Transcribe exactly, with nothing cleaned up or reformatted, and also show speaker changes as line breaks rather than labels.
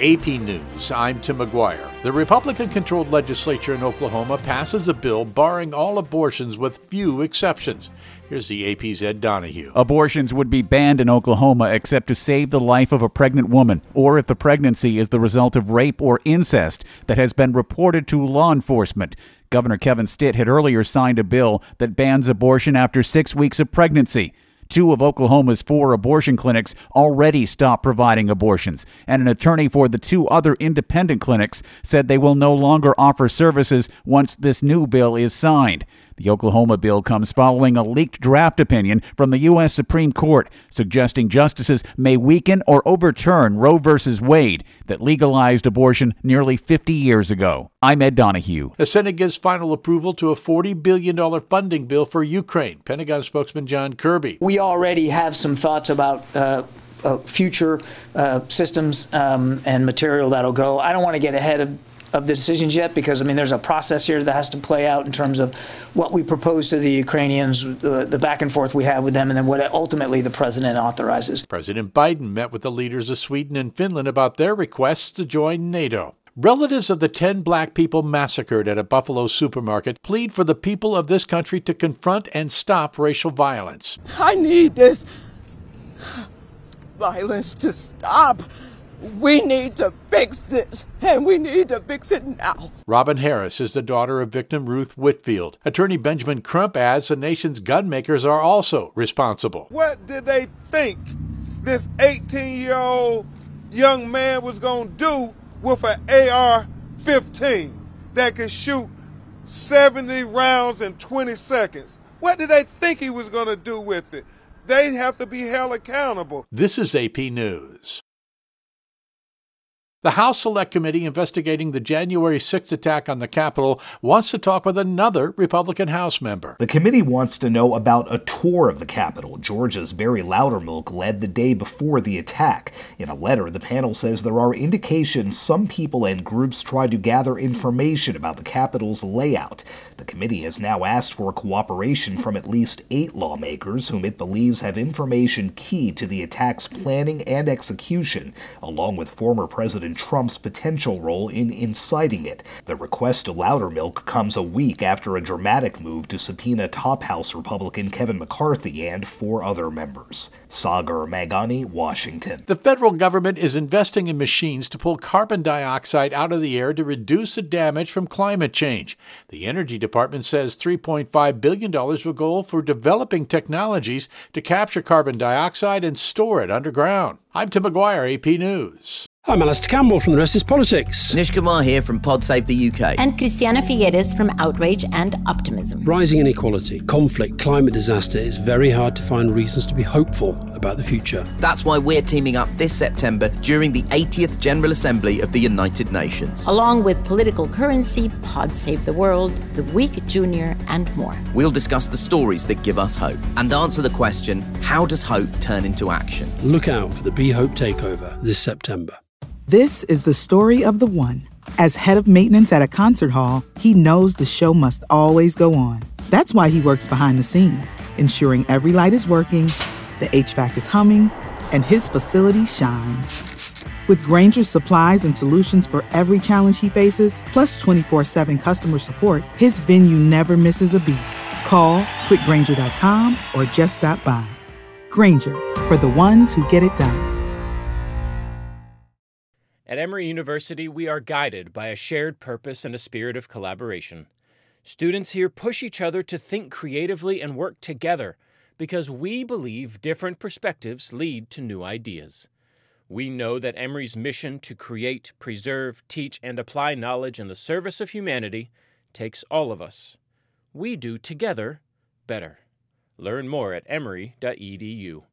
A P News, I'm Tim McGuire. The Republican-controlled legislature in Oklahoma passes a bill barring all abortions with few exceptions. Here's the A P's Ed Donahue.
Abortions would be banned in Oklahoma except to save the life of a pregnant woman, or if the pregnancy is the result of rape or incest that has been reported to law enforcement. Governor Kevin Stitt had earlier signed a bill that bans abortion after six weeks of pregnancy. Two of Oklahoma's four abortion clinics already stopped providing abortions, and an attorney for the two other independent clinics said they will no longer offer services once this new bill is signed. The Oklahoma bill comes following a leaked draft opinion from the U S Supreme Court suggesting justices may weaken or overturn Roe v. Wade that legalized abortion nearly fifty years ago. I'm Ed Donahue.
The Senate gives final approval to a forty billion dollars funding bill for Ukraine. Pentagon spokesman John Kirby.
We already have some thoughts about uh, uh, future uh, systems um, and material that'll go. I don't want to get ahead of of the decisions yet, because, I mean, there's a process here that has to play out in terms of what we propose to the Ukrainians, the, the back and forth we have with them, and then what ultimately the president authorizes.
President Biden met with the leaders of Sweden and Finland about their requests to join NATO. Relatives of the ten black people massacred at a Buffalo supermarket plead for the people of this country to confront and stop racial violence.
I need this violence to stop. We need to fix this, and we need to fix it now.
Robin Harris is the daughter of victim Ruth Whitfield. Attorney Benjamin Crump adds the nation's gun makers are also responsible.
What did they think this eighteen-year-old young man was going to do with an A R fifteen that could shoot seventy rounds in twenty seconds? What did they think he was going to do with it? They have to be held accountable.
This is A P News. The House Select Committee investigating the January sixth attack on the Capitol wants to talk with another Republican House member.
The committee wants to know about a tour of the Capitol Georgia's Barry Loudermilk led the day before the attack. In a letter, the panel says there are indications some people and groups tried to gather information about the Capitol's layout. The committee has now asked for cooperation from at least eight lawmakers whom it believes have information key to the attack's planning and execution, along with former President Trump's potential role in inciting it. The request to Loudermilk comes a week after a dramatic move to subpoena top House Republican Kevin McCarthy and four other members. Sagar Magani, Washington.
The federal government is investing in machines to pull carbon dioxide out of the air to reduce the damage from climate change. The Energy Department says three point five billion dollars will go for developing technologies to capture carbon dioxide and store it underground. I'm Tim McGuire, A P News.
I'm Alistair Campbell from The Rest is Politics.
Nish Kumar here from Pod Save the U K.
And Christiana Figueres from Outrage and Optimism.
Rising inequality, conflict, climate disaster, it's very hard to find reasons to be hopeful about the future.
That's why we're teaming up this September during the eightieth General Assembly of the United Nations.
Along with Political Currency, Pod Save the World, The Week Junior, and more.
We'll discuss the stories that give us hope and answer the question, how does hope turn into action?
Look out for the Be Hope Takeover this September.
This is the story of the one. As head of maintenance at a concert hall, he knows the show must always go on. That's why he works behind the scenes, ensuring every light is working, the H V A C is humming, and his facility shines. With Grainger's supplies and solutions for every challenge he faces, plus twenty-four seven customer support, his venue never misses a beat. Call quick grainger dot com or just stop by. Grainger, for the ones who get it done.
At Emory University, we are guided by a shared purpose and a spirit of collaboration. Students here push each other to think creatively and work together because we believe different perspectives lead to new ideas. We know that Emory's mission to create, preserve, teach, and apply knowledge in the service of humanity takes all of us. We do together better. Learn more at emory dot e d u.